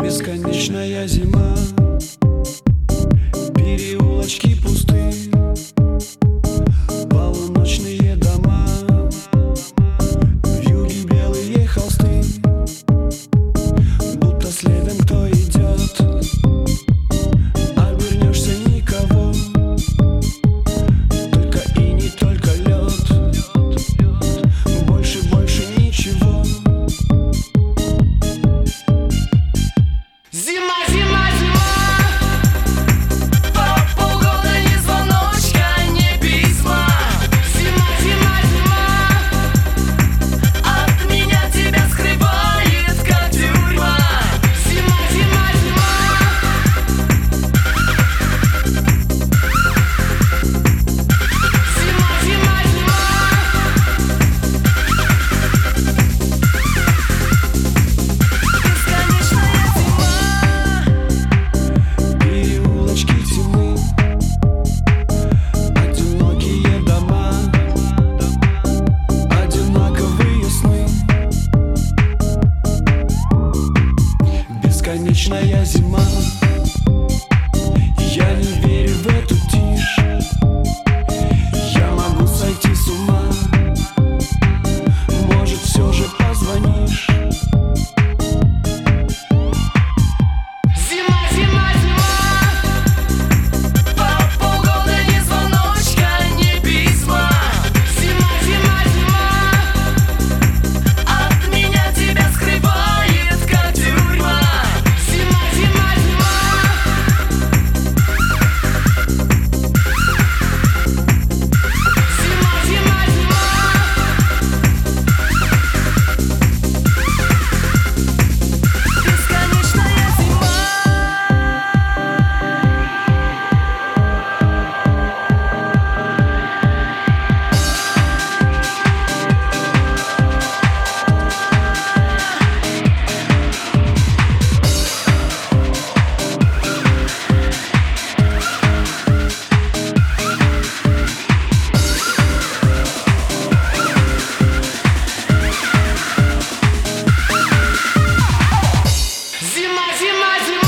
Бесконечная зима, переулочки пусты, полуночные дома, вьюги белые холсты, будто следом кто идет, обернешься никого, только и не только лед, больше ничего. Зима, зима, зима, полгода ни звоночка, ни письма. Зима, зима, зима, от меня тебя скрывает, как тюрьма. Зима, зима, зима, зима, зима, зима. Переулочки темны, одинокие дома, одинаковые сны. Бесконечная зима, я не верю в эту тишь. Я могу сойти с ума, может, все же позвонишь. Зима, зима, зима, полгода ни звоночка, ни письма. Зима, зима, зима, от меня тебя скрывает, как тюрьма. Зима, зима, зима, зима, зима, зима. Бесконечная зима. Зима, зима, зима.